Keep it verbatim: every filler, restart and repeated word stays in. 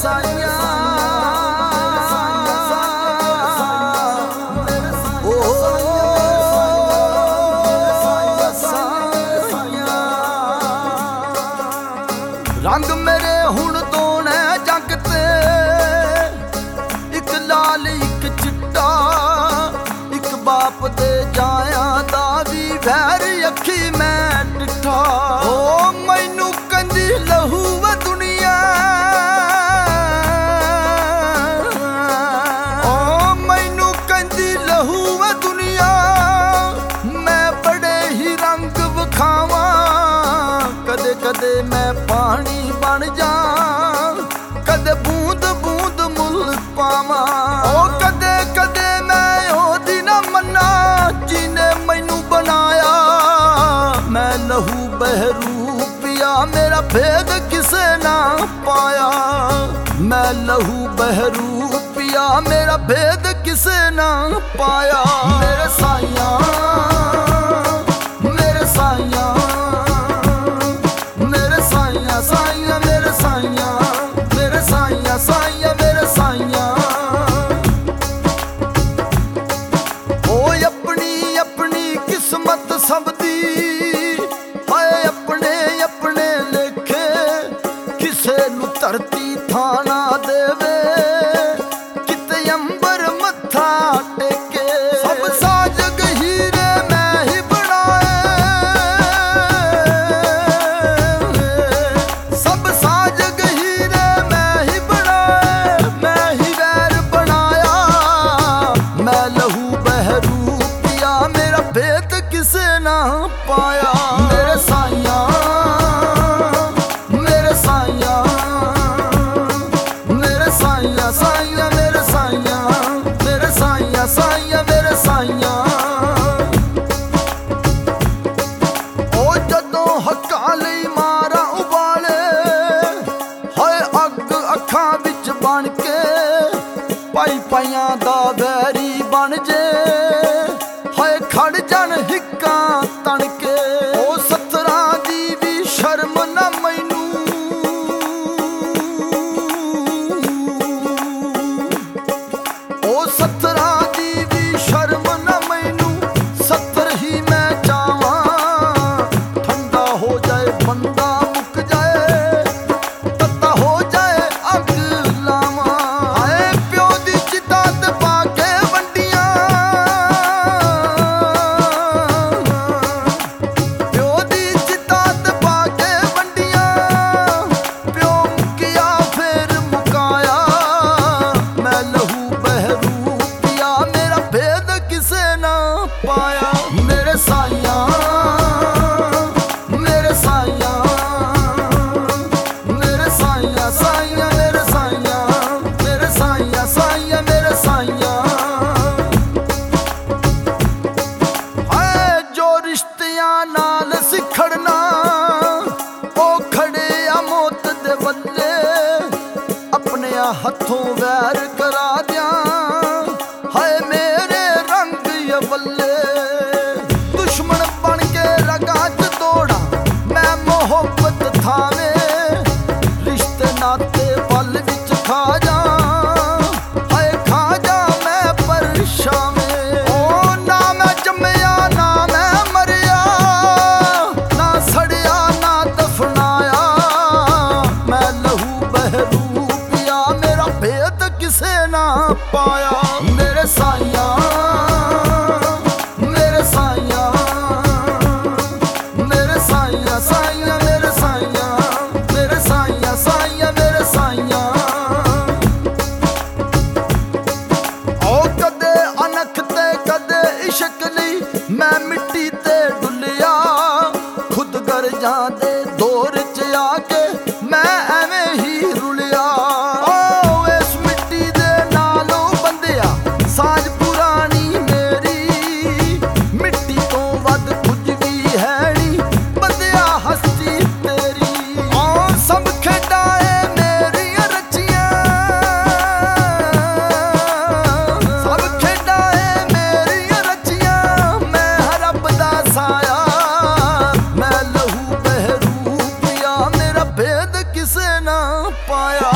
ਸਾਈਆਂ रंग मेरे हुण दोने जग ते एक लाल एक चिट्टा एक बाप दे जाया दा भी वैर अखी मैं डिठा ओ मैनू कंदी लहू व दुनिया ओ मैनू कंदी लहू व दुनिया मैं बड़े ही रंग विखावा कदे कदे मैं पानी बन जा कदे बूंद बूंद मुल पावा ओ कदे कदे मैं ओदी ना मन्ना जिने मैनू बनाया मैं लहू बहरू पिया मेरा भेद किसे ना पाया मैं लहू बहरू पिया मेरा भेद किसे ना पाया मेरे साइया मेरे साइया साइया मेरे साइया मेरे साइया साइया मेरे साइया ओ अपनी अपनी किस्मत सब दी हाय अपने अपने लेखे किसे नू धरती थाना देवे किते अंबर मत्था टेके सब साजग हीरे मैं ही बनाए सब साजग हीरे मैं ही बनाए मैं ही वैर बनाया मैं लहू बहरू पिया मेरा भेद किसे ना पाया मेरे साइया मेरे साइया मेरे साइया साइया मेरे साइया मेरे साइया साइया मेरे साइया ओ जदों हक्कां लई मारा उबाले हाय अग अखां विच बन के पाई पाइयां दा वैरी बन जे हाय खड़ जन हिक्कां तन के ओ सतरां दी भी शर्म ना मैनू ओ सतरां दी भी शर्म ना मैनू सत्तर ही मैं चावां ठंडा हो जाए बंदा मुक जाए तत्ता हो जाए अग लावा आए प्यो दी चिता ते पाके वंडियां प्यो दी चिता ते पाके वंडियां प्यो मुकिया फिर मुकाया मैं लहू बहरू पिया मेरा भेद किसे ना पाया मेरे साइया मेरे साइया मेरे साइया साइया मेरे साइया मेरे साइया साइया मेरे साइया हाय जो रिश्तियां नाल सिखड़ना ओ खड़े आ मौत दे बल्ले अपने हथों वैर करा दिया हाय मेरे रंग ये बल्ले दुश्मन बन के रगा च दौड़ा मैं मोहब्बत थावे रिश्ते नाते पल विच खा जा हाय खा जा मैं परछावे ओ ना मैं जम्मिया ना मैं मरिया ना सड़िया ना दफनाया मैं लहू बहरू पिया मेरा भेद किसे ना पाया मेरे साइया मेरे साइया मेरे साइया साइया मेरे साइया मेरे साइया साइया मेरे साइया ओ कदे अनख ते कदे इश्क लई मैं मिट्टी ते डुलिया खुद गरजां दे दौर च आके मैं एवें ही रुलिया ओ इस मिट्टी दे नालों बंदिया साज पुरानी मेरी मिट्टी तो वध कुछ भी है नी बंदिया हस्ती तेरी ओ सब खेडाए मेरियां रचियां सब खेडाए मेरियां रचियां मैं रब दा साया मैं लहू बहरू पिया मेरा भेद किसे ना पाया।